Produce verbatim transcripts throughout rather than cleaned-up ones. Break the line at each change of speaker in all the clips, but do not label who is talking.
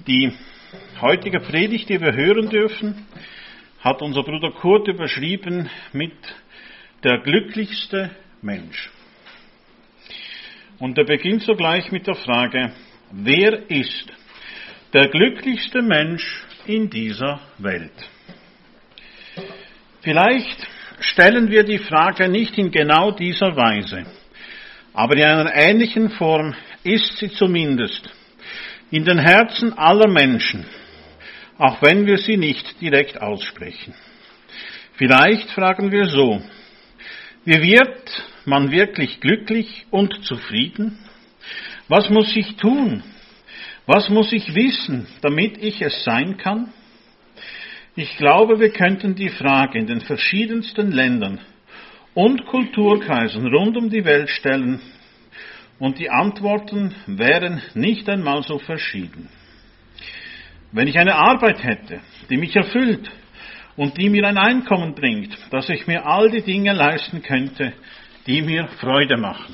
Die heutige Predigt, die wir hören dürfen, hat unser Bruder Kurt überschrieben mit der glücklichste Mensch. Und er beginnt sogleich mit der Frage, wer ist der glücklichste Mensch in dieser Welt? Vielleicht stellen wir die Frage nicht in genau dieser Weise, aber in einer ähnlichen Form ist sie zumindest in den Herzen aller Menschen, auch wenn wir sie nicht direkt aussprechen. Vielleicht fragen wir so, wie wird man wirklich glücklich und zufrieden? Was muss ich tun? Was muss ich wissen, damit ich es sein kann? Ich glaube, wir könnten die Frage in den verschiedensten Ländern und Kulturkreisen rund um die Welt stellen, und die Antworten wären nicht einmal so verschieden. Wenn ich eine Arbeit hätte, die mich erfüllt und die mir ein Einkommen bringt, dass ich mir all die Dinge leisten könnte, die mir Freude machen.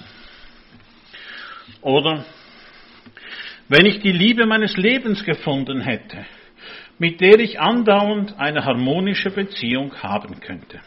Oder wenn ich die Liebe meines Lebens gefunden hätte, mit der ich andauernd eine harmonische Beziehung haben könnte.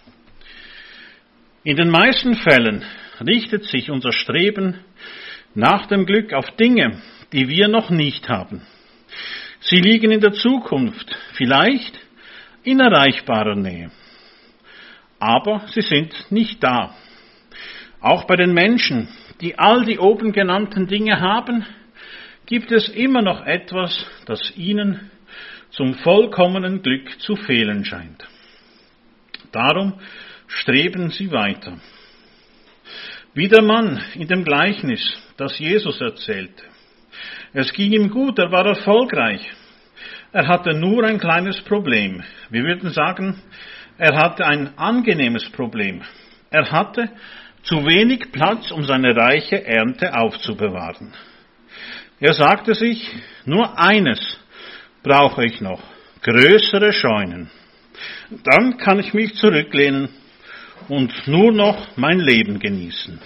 In den meisten Fällen richtet sich unser Streben nach dem Glück auf Dinge, die wir noch nicht haben. Sie liegen in der Zukunft, vielleicht in erreichbarer Nähe. Aber sie sind nicht da. Auch bei den Menschen, die all die oben genannten Dinge haben, gibt es immer noch etwas, das ihnen zum vollkommenen Glück zu fehlen scheint. Darum streben sie weiter. Wie der Mann in dem Gleichnis, das Jesus erzählte. Es ging ihm gut, er war erfolgreich. Er hatte nur ein kleines Problem. Wir würden sagen, er hatte ein angenehmes Problem. Er hatte zu wenig Platz, um seine reiche Ernte aufzubewahren. Er sagte sich, nur eines brauche ich noch, größere Scheunen. Dann kann ich mich zurücklehnen und nur noch mein Leben genießen.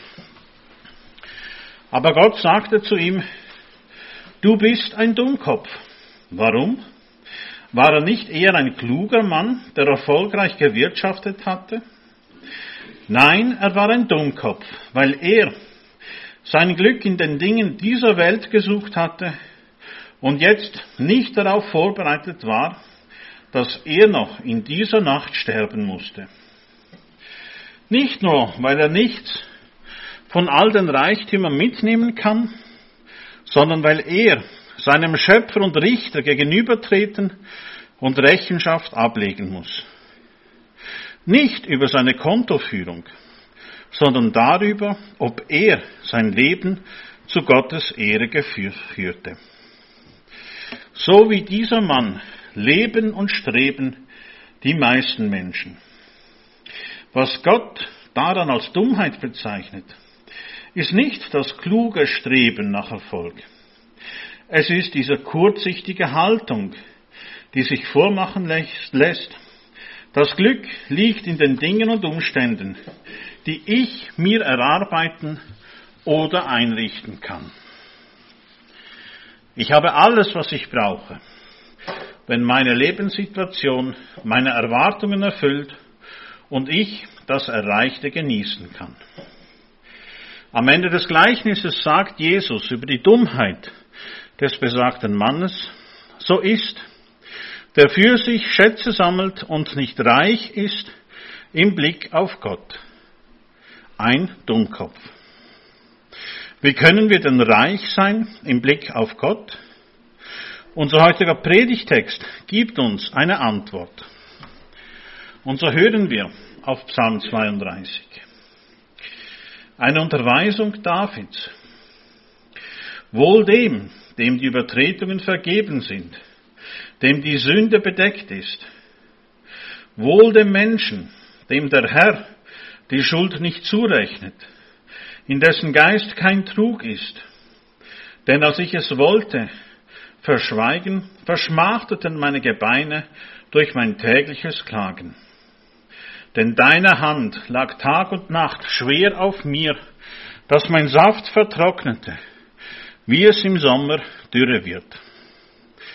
Aber Gott sagte zu ihm, du bist ein Dummkopf. Warum? War er nicht eher ein kluger Mann, der erfolgreich gewirtschaftet hatte? Nein, er war ein Dummkopf, weil er sein Glück in den Dingen dieser Welt gesucht hatte und jetzt nicht darauf vorbereitet war, dass er noch in dieser Nacht sterben musste. Nicht nur, weil er nichts von all den Reichtümern mitnehmen kann, sondern weil er seinem Schöpfer und Richter gegenübertreten und Rechenschaft ablegen muss. Nicht über seine Kontoführung, sondern darüber, ob er sein Leben zu Gottes Ehre führte. So wie dieser Mann leben und streben die meisten Menschen. Was Gott daran als Dummheit bezeichnet, ist nicht das kluge Streben nach Erfolg. Es ist diese kurzsichtige Haltung, die sich vormachen lässt. Das Glück liegt in den Dingen und Umständen, die ich mir erarbeiten oder einrichten kann. Ich habe alles, was ich brauche, wenn meine Lebenssituation meine Erwartungen erfüllt und ich das Erreichte genießen kann. Am Ende des Gleichnisses sagt Jesus über die Dummheit des besagten Mannes, so ist, der für sich Schätze sammelt und nicht reich ist im Blick auf Gott. Ein Dummkopf. Wie können wir denn reich sein im Blick auf Gott? Unser heutiger Predigtext gibt uns eine Antwort. Und so hören wir auf Psalm zweiunddreißig. Eine Unterweisung Davids. Wohl dem, dem die Übertretungen vergeben sind, dem die Sünde bedeckt ist. Wohl dem Menschen, dem der Herr die Schuld nicht zurechnet, in dessen Geist kein Trug ist. Denn als ich es wollte, verschweigen, verschmachteten meine Gebeine durch mein tägliches Klagen. Denn deine Hand lag Tag und Nacht schwer auf mir, dass mein Saft vertrocknete, wie es im Sommer dürre wird.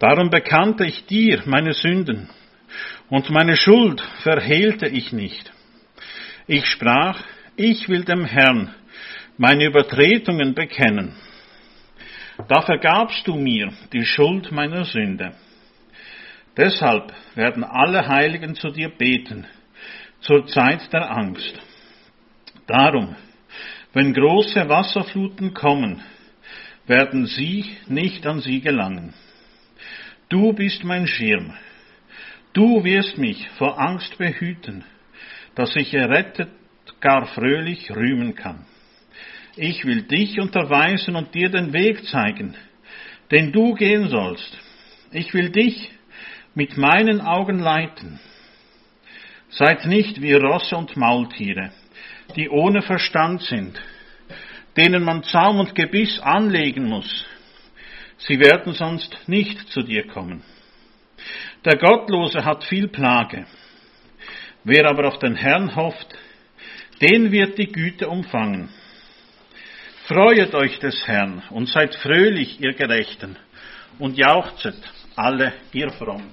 Darum bekannte ich dir meine Sünden, und meine Schuld verhehlte ich nicht. Ich sprach, ich will dem Herrn meine Übertretungen bekennen. Da vergabst du mir die Schuld meiner Sünde. Deshalb werden alle Heiligen zu dir beten, zur Zeit der Angst. Darum, wenn große Wasserfluten kommen, werden sie nicht an sie gelangen. Du bist mein Schirm. Du wirst mich vor Angst behüten, dass ich errettet gar fröhlich rühmen kann. Ich will dich unterweisen und dir den Weg zeigen, den du gehen sollst. Ich will dich mit meinen Augen leiten. Seid nicht wie Rosse und Maultiere, die ohne Verstand sind, denen man Zaum und Gebiss anlegen muss. Sie werden sonst nicht zu dir kommen. Der Gottlose hat viel Plage. Wer aber auf den Herrn hofft, den wird die Güte umfangen. Freuet euch des Herrn und seid fröhlich, ihr Gerechten, und jauchzet alle, ihr Frommen.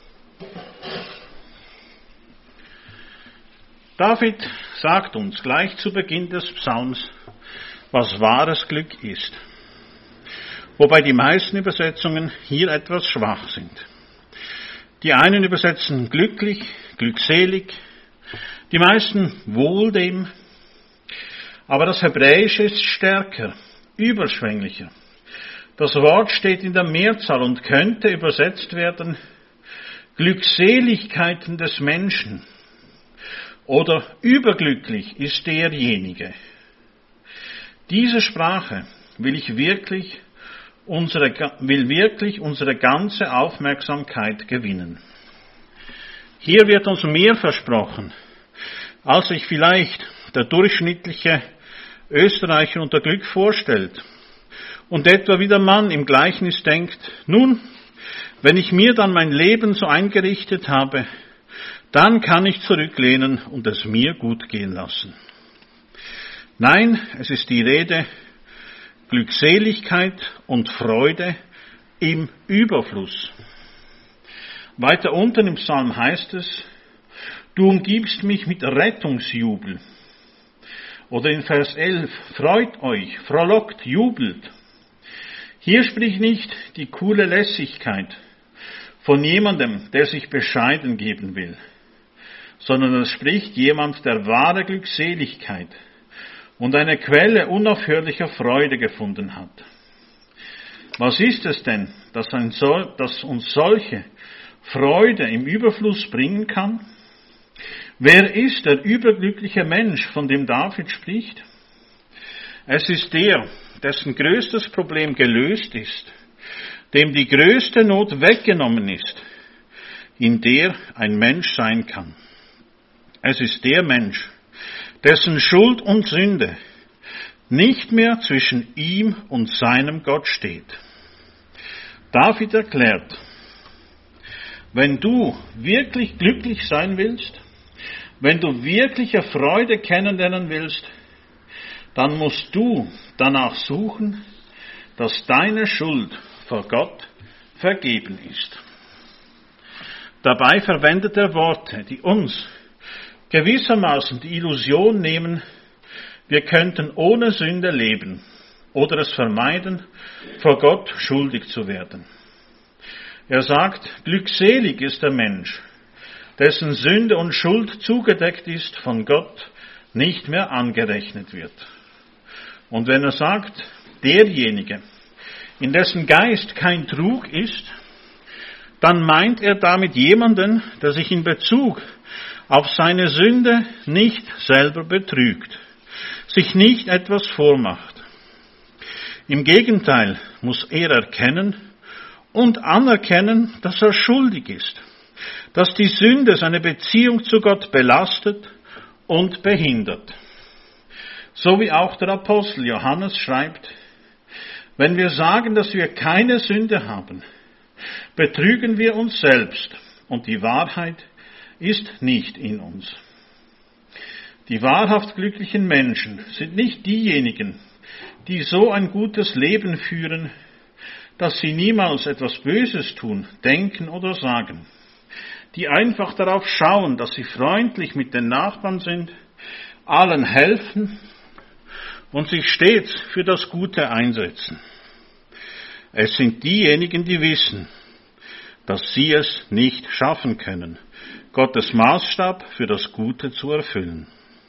David sagt uns gleich zu Beginn des Psalms, was wahres Glück ist. Wobei die meisten Übersetzungen hier etwas schwach sind. Die einen übersetzen glücklich, glückselig, die meisten wohl dem, aber das Hebräische ist stärker, überschwänglicher. Das Wort steht in der Mehrzahl und könnte übersetzt werden, Glückseligkeiten des Menschen oder überglücklich ist derjenige. Diese Sprache will ich wirklich unsere, will wirklich unsere ganze Aufmerksamkeit gewinnen. Hier wird uns mehr versprochen, als sich vielleicht der durchschnittliche Österreicher unter Glück vorstellt. Und etwa wie der Mann im Gleichnis denkt, nun, wenn ich mir dann mein Leben so eingerichtet habe, dann kann ich zurücklehnen und es mir gut gehen lassen. Nein, es ist die Rede Glückseligkeit und Freude im Überfluss. Weiter unten im Psalm heißt es, du umgibst mich mit Rettungsjubel. Oder in Vers elf, freut euch, frohlockt, jubelt. Hier spricht nicht die coole Lässigkeit von jemandem, der sich bescheiden geben will, sondern es spricht jemand, der wahre Glückseligkeit und eine Quelle unaufhörlicher Freude gefunden hat. Was ist es denn, dass, ein Sol- dass uns solche Freude im Überfluss bringen kann? Wer ist der überglückliche Mensch, von dem David spricht? Es ist der, dessen größtes Problem gelöst ist, dem die größte Not weggenommen ist, in der ein Mensch sein kann. Es ist der Mensch, dessen Schuld und Sünde nicht mehr zwischen ihm und seinem Gott steht. David erklärt, wenn du wirklich glücklich sein willst, wenn du wirkliche Freude kennenlernen willst, dann musst du danach suchen, dass deine Schuld vor Gott vergeben ist. Dabei verwendet er Worte, die uns gewissermaßen die Illusion nehmen, wir könnten ohne Sünde leben oder es vermeiden, vor Gott schuldig zu werden. Er sagt, glückselig ist der Mensch, dessen Sünde und Schuld zugedeckt ist, von Gott nicht mehr angerechnet wird. Und wenn er sagt, derjenige, in dessen Geist kein Trug ist, dann meint er damit jemanden, der sich in Bezug auf seine Sünde nicht selber betrügt, sich nicht etwas vormacht. Im Gegenteil muss er erkennen und anerkennen, dass er schuldig ist, dass die Sünde seine Beziehung zu Gott belastet und behindert. So wie auch der Apostel Johannes schreibt, wenn wir sagen, dass wir keine Sünde haben, betrügen wir uns selbst und die Wahrheit ist nicht in uns. Die wahrhaft glücklichen Menschen sind nicht diejenigen, die so ein gutes Leben führen, dass sie niemals etwas Böses tun, denken oder sagen, die einfach darauf schauen, dass sie freundlich mit den Nachbarn sind, allen helfen und sich stets für das Gute einsetzen. Es sind diejenigen, die wissen, dass sie es nicht schaffen können, Gottes Maßstab für das Gute zu erfüllen.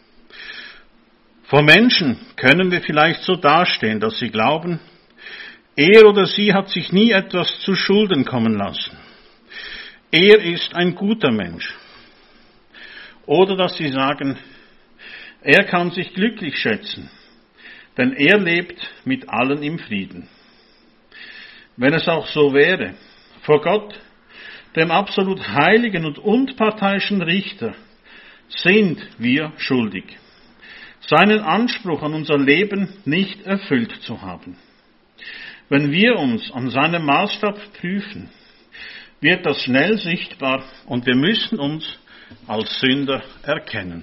Vor Menschen können wir vielleicht so dastehen, dass sie glauben, er oder sie hat sich nie etwas zu Schulden kommen lassen. Er ist ein guter Mensch. Oder dass sie sagen, er kann sich glücklich schätzen, denn er lebt mit allen im Frieden. Wenn es auch so wäre, vor Gott, dem absolut heiligen und unparteiischen Richter, sind wir schuldig, seinen Anspruch an unser Leben nicht erfüllt zu haben. Wenn wir uns an seinem Maßstab prüfen, wird das schnell sichtbar und wir müssen uns als Sünder erkennen.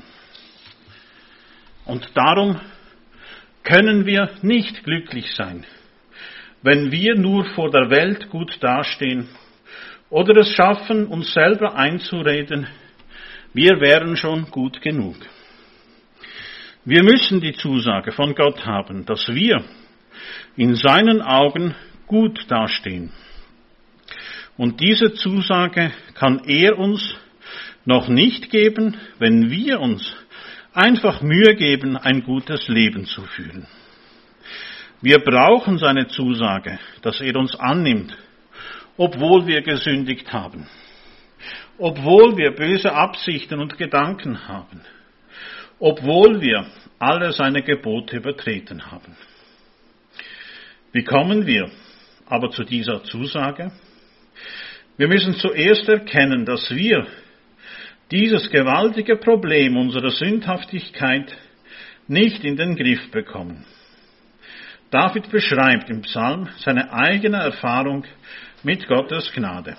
Und darum können wir nicht glücklich sein, wenn wir nur vor der Welt gut dastehen oder es schaffen, uns selber einzureden, wir wären schon gut genug. Wir müssen die Zusage von Gott haben, dass wir in seinen Augen gut dastehen. Und diese Zusage kann er uns noch nicht geben, wenn wir uns einfach Mühe geben, ein gutes Leben zu führen. Wir brauchen seine Zusage, dass er uns annimmt, obwohl wir gesündigt haben, obwohl wir böse Absichten und Gedanken haben, obwohl wir alle seine Gebote übertreten haben. Wie kommen wir aber zu dieser Zusage? Wir müssen zuerst erkennen, dass wir dieses gewaltige Problem unserer Sündhaftigkeit nicht in den Griff bekommen. David beschreibt im Psalm seine eigene Erfahrung mit Gottes Gnade.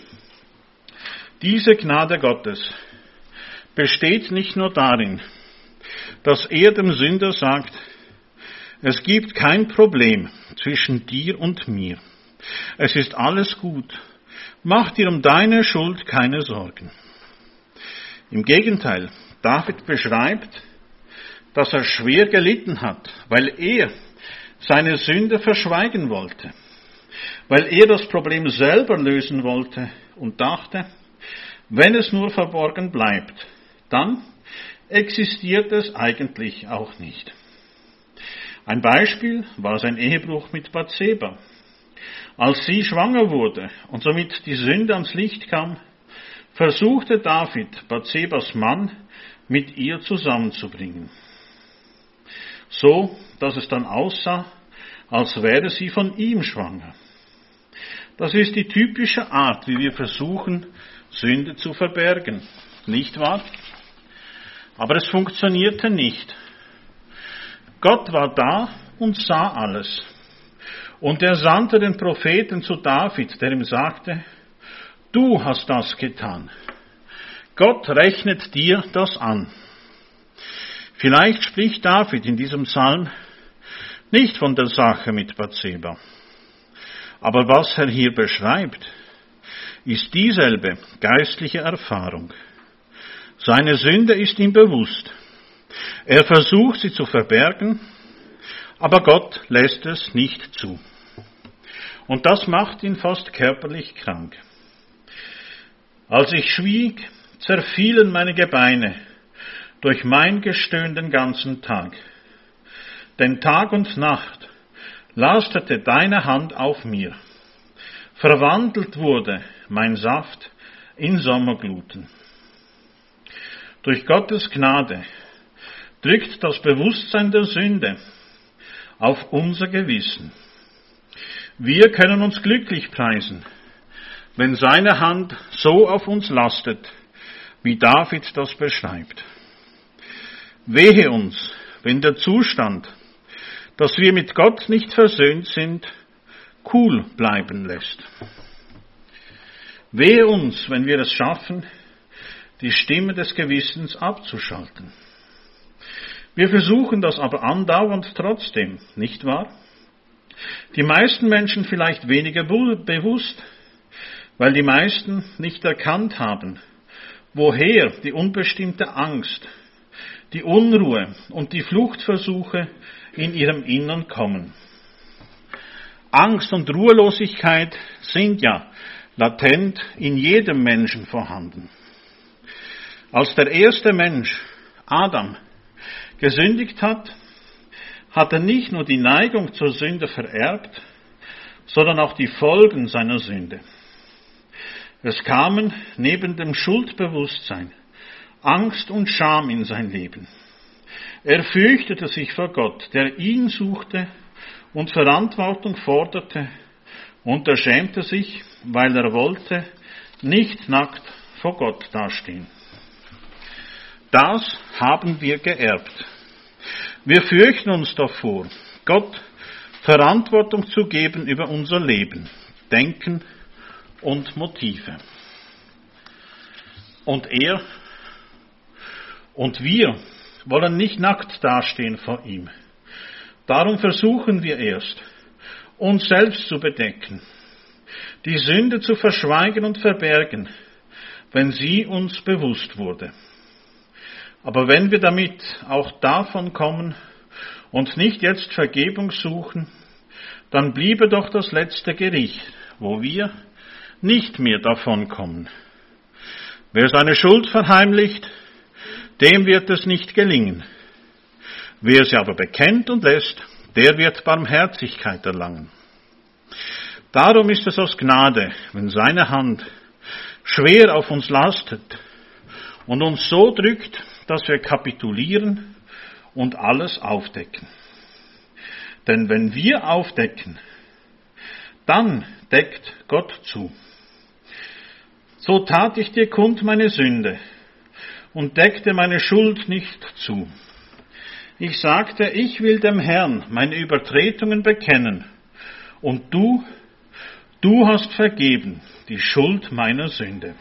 Diese Gnade Gottes besteht nicht nur darin, dass er dem Sünder sagt, es gibt kein Problem zwischen dir und mir. Es ist alles gut. Mach dir um deine Schuld keine Sorgen. Im Gegenteil, David beschreibt, dass er schwer gelitten hat, weil er seine Sünde verschweigen wollte, weil er das Problem selber lösen wollte und dachte, wenn es nur verborgen bleibt, dann existiert es eigentlich auch nicht. Ein Beispiel war sein Ehebruch mit Bathseba. Als sie schwanger wurde und somit die Sünde ans Licht kam, versuchte David, Bathsebas Mann mit ihr zusammenzubringen. So, dass es dann aussah, als wäre sie von ihm schwanger. Das ist die typische Art, wie wir versuchen, Sünde zu verbergen. Nicht wahr? Aber es funktionierte nicht. Gott war da und sah alles. Und er sandte den Propheten zu David, der ihm sagte, du hast das getan. Gott rechnet dir das an. Vielleicht spricht David in diesem Psalm nicht von der Sache mit Bathseba. Aber was er hier beschreibt, ist dieselbe geistliche Erfahrung. Seine Sünde ist ihm bewusst. Er versucht, sie zu verbergen, aber Gott lässt es nicht zu. Und das macht ihn fast körperlich krank. Als ich schwieg, zerfielen meine Gebeine durch mein Gestöhn den ganzen Tag. Denn Tag und Nacht lastete deine Hand auf mir. Verwandelt wurde mein Saft in Sommergluten. Durch Gottes Gnade drückt das Bewusstsein der Sünde auf unser Gewissen. Wir können uns glücklich preisen, wenn seine Hand so auf uns lastet, wie David das beschreibt. Wehe uns, wenn der Zustand, dass wir mit Gott nicht versöhnt sind, cool bleiben lässt. Wehe uns, wenn wir es schaffen, die Stimme des Gewissens abzuschalten. Wir versuchen das aber andauernd trotzdem, nicht wahr? Die meisten Menschen vielleicht weniger bewusst, weil die meisten nicht erkannt haben, woher die unbestimmte Angst, die Unruhe und die Fluchtversuche in ihrem Innern kommen. Angst und Ruhelosigkeit sind ja latent in jedem Menschen vorhanden. Als der erste Mensch, Adam, gesündigt hat, hat er nicht nur die Neigung zur Sünde vererbt, sondern auch die Folgen seiner Sünde. Es kamen neben dem Schuldbewusstsein Angst und Scham in sein Leben. Er fürchtete sich vor Gott, der ihn suchte und Verantwortung forderte, und er schämte sich, weil er wollte, nicht nackt vor Gott dastehen. Das haben wir geerbt. Wir fürchten uns davor, Gott Verantwortung zu geben über unser Leben, Denken und Motive. Und er und wir wollen nicht nackt dastehen vor ihm. Darum versuchen wir erst, uns selbst zu bedecken, die Sünde zu verschweigen und verbergen, wenn sie uns bewusst wurde. Aber wenn wir damit auch davon kommen und nicht jetzt Vergebung suchen, dann bliebe doch das letzte Gericht, wo wir nicht mehr davon kommen. Wer seine Schuld verheimlicht, dem wird es nicht gelingen. Wer sie aber bekennt und lässt, der wird Barmherzigkeit erlangen. Darum ist es aus Gnade, wenn seine Hand schwer auf uns lastet und uns so drückt, dass wir kapitulieren und alles aufdecken. Denn wenn wir aufdecken, dann deckt Gott zu. So tat ich dir kund meine Sünde und deckte meine Schuld nicht zu. Ich sagte, ich will dem Herrn meine Übertretungen bekennen, und du, du hast vergeben die Schuld meiner Sünde.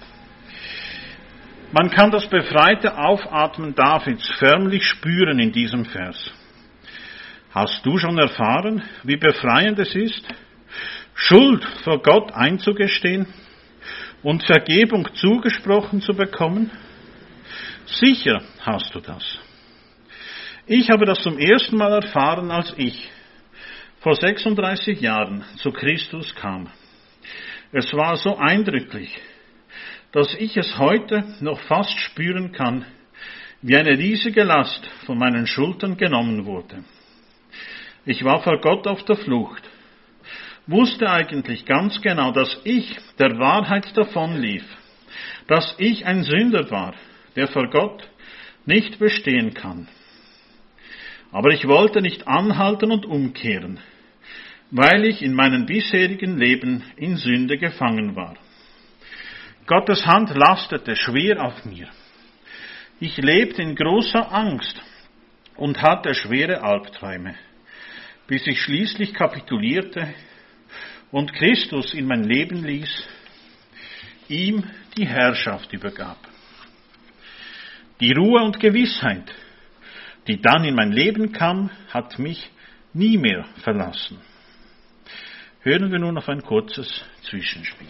Man kann das befreite Aufatmen Davids förmlich spüren in diesem Vers. Hast du schon erfahren, wie befreiend es ist, Schuld vor Gott einzugestehen und Vergebung zugesprochen zu bekommen? Sicher hast du das. Ich habe das zum ersten Mal erfahren, als ich vor sechsunddreißig Jahren zu Christus kam. Es war so eindrücklich, dass ich es heute noch fast spüren kann, wie eine riesige Last von meinen Schultern genommen wurde. Ich war vor Gott auf der Flucht, wusste eigentlich ganz genau, dass ich der Wahrheit davonlief, dass ich ein Sünder war, der vor Gott nicht bestehen kann. Aber ich wollte nicht anhalten und umkehren, weil ich in meinem bisherigen Leben in Sünde gefangen war. Gottes Hand lastete schwer auf mir. Ich lebte in großer Angst und hatte schwere Albträume, bis ich schließlich kapitulierte und Christus in mein Leben ließ, ihm die Herrschaft übergab. Die Ruhe und Gewissheit, die dann in mein Leben kam, hat mich nie mehr verlassen. Hören wir nun auf ein kurzes Zwischenspiel.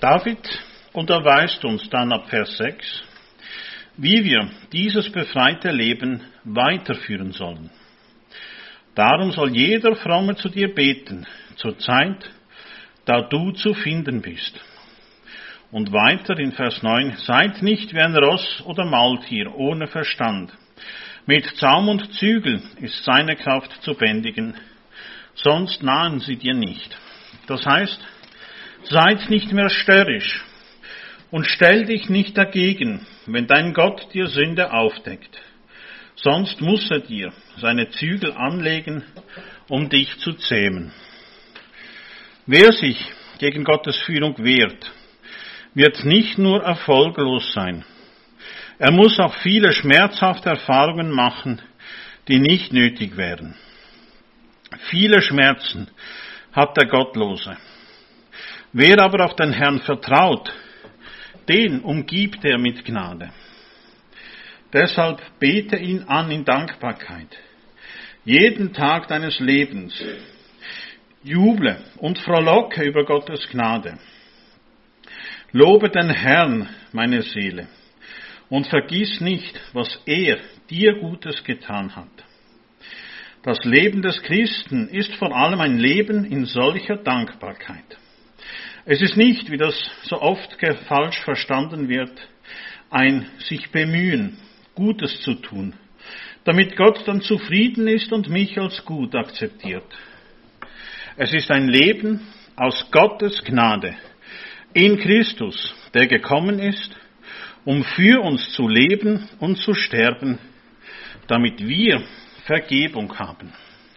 David unterweist uns dann ab Vers sechs, wie wir dieses befreite Leben weiterführen sollen. Darum soll jeder Fromme zu dir beten, zur Zeit, da du zu finden bist. Und weiter in Vers neun, seid nicht wie ein Ross oder Maultier ohne Verstand. Mit Zaum und Zügel ist seine Kraft zu bändigen, sonst nahen sie dir nicht. Das heißt, seid nicht mehr störrisch und stell dich nicht dagegen, wenn dein Gott dir Sünde aufdeckt. Sonst muss er dir seine Zügel anlegen, um dich zu zähmen. Wer sich gegen Gottes Führung wehrt, wird nicht nur erfolglos sein. Er muss auch viele schmerzhafte Erfahrungen machen, die nicht nötig wären. Viele Schmerzen hat der Gottlose. Wer aber auf den Herrn vertraut, den umgibt er mit Gnade. Deshalb bete ihn an in Dankbarkeit. Jeden Tag deines Lebens. Juble und frohlocke über Gottes Gnade. Lobe den Herrn, meine Seele, und vergiss nicht, was er dir Gutes getan hat. Das Leben des Christen ist vor allem ein Leben in solcher Dankbarkeit. Es ist nicht, wie das so oft falsch verstanden wird, ein sich bemühen, Gutes zu tun, damit Gott dann zufrieden ist und mich als gut akzeptiert. Es ist ein Leben aus Gottes Gnade in Christus, der gekommen ist, um für uns zu leben und zu sterben, damit wir Vergebung haben.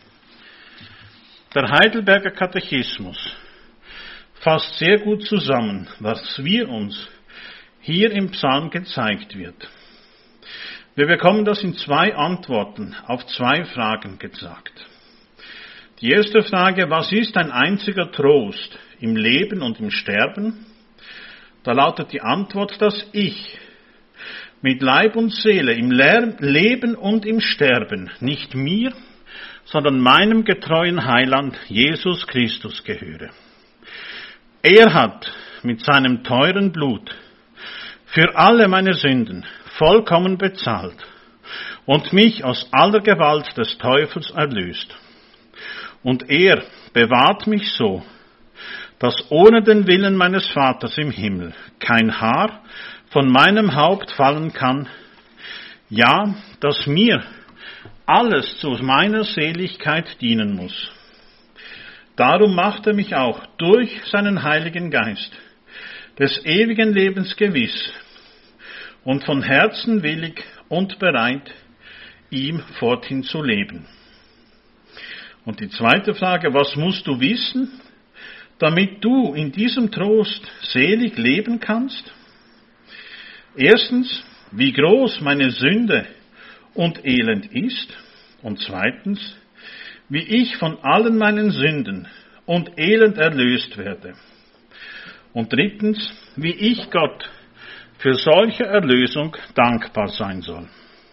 Der Heidelberger Katechismus fasst sehr gut zusammen, was wir uns hier im Psalm gezeigt wird. Wir bekommen das in zwei Antworten auf zwei Fragen gesagt. Die erste Frage, was ist ein einziger Trost im Leben und im Sterben? Da lautet die Antwort, dass ich mit Leib und Seele im Leben und im Sterben nicht mir, sondern meinem getreuen Heiland Jesus Christus gehöre. Er hat mit seinem teuren Blut für alle meine Sünden vollkommen bezahlt und mich aus aller Gewalt des Teufels erlöst. Und er bewahrt mich so, dass ohne den Willen meines Vaters im Himmel kein Haar von meinem Haupt fallen kann, ja, dass mir alles zu meiner Seligkeit dienen muss. Darum macht er mich auch durch seinen Heiligen Geist des ewigen Lebens gewiss und von Herzen willig und bereit, ihm forthin zu leben. Und die zweite Frage, was musst du wissen, damit du in diesem Trost selig leben kannst? Erstens, wie groß meine Sünde und Elend ist. Und zweitens, wie ich von allen meinen Sünden und Elend erlöst werde. Und drittens, wie ich Gott für solche Erlösung dankbar sein soll.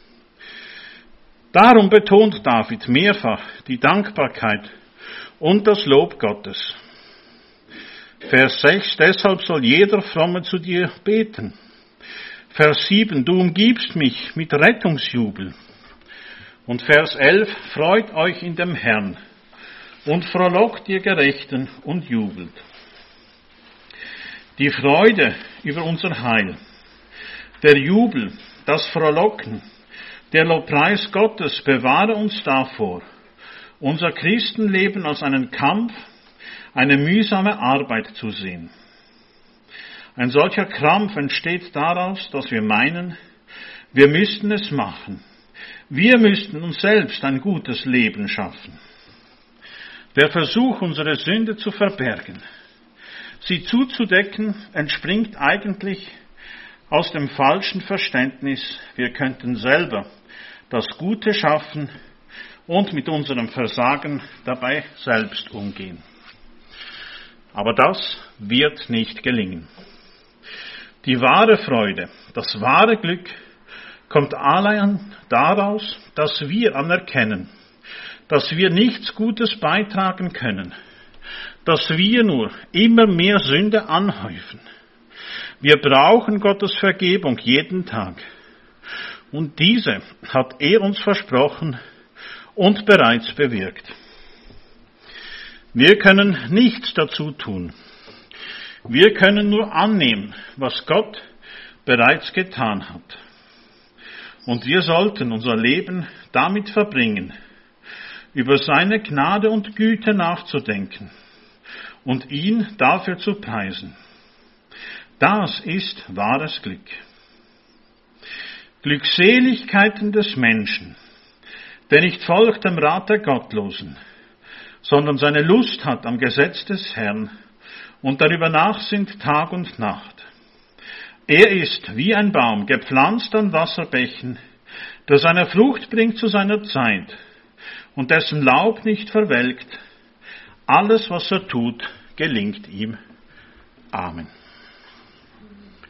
Darum betont David mehrfach die Dankbarkeit und das Lob Gottes. Vers sechs, deshalb soll jeder Fromme zu dir beten. Vers sieben, du umgibst mich mit Rettungsjubel. Und Vers elf, freut euch in dem Herrn und frohlockt ihr Gerechten und jubelt. Die Freude über unser Heil, der Jubel, das Frohlocken, der Lobpreis Gottes bewahre uns davor, unser Christenleben als einen Kampf, eine mühsame Arbeit zu sehen. Ein solcher Krampf entsteht daraus, dass wir meinen, wir müssten es machen. Wir müssten uns selbst ein gutes Leben schaffen. Der Versuch, unsere Sünde zu verbergen, sie zuzudecken, entspringt eigentlich aus dem falschen Verständnis, wir könnten selber das Gute schaffen und mit unserem Versagen dabei selbst umgehen. Aber das wird nicht gelingen. Die wahre Freude, das wahre Glück kommt allein daraus, dass wir anerkennen, dass wir nichts Gutes beitragen können, dass wir nur immer mehr Sünde anhäufen, Wir brauchen Gottes Vergebung jeden Tag. Und diese hat er uns versprochen und bereits bewirkt. Wir können nichts dazu tun. Wir können nur annehmen, was Gott bereits getan hat. Und wir sollten unser Leben damit verbringen, über seine Gnade und Güte nachzudenken und ihn dafür zu preisen. Das ist wahres Glück. Glückseligkeiten des Menschen, der nicht folgt dem Rat der Gottlosen, sondern seine Lust hat am Gesetz des Herrn und darüber nachsinnt Tag und Nacht. Er ist wie ein Baum, gepflanzt an Wasserbächen, der seine Frucht bringt zu seiner Zeit und dessen Laub nicht verwelkt. Alles, was er tut, gelingt ihm. Amen.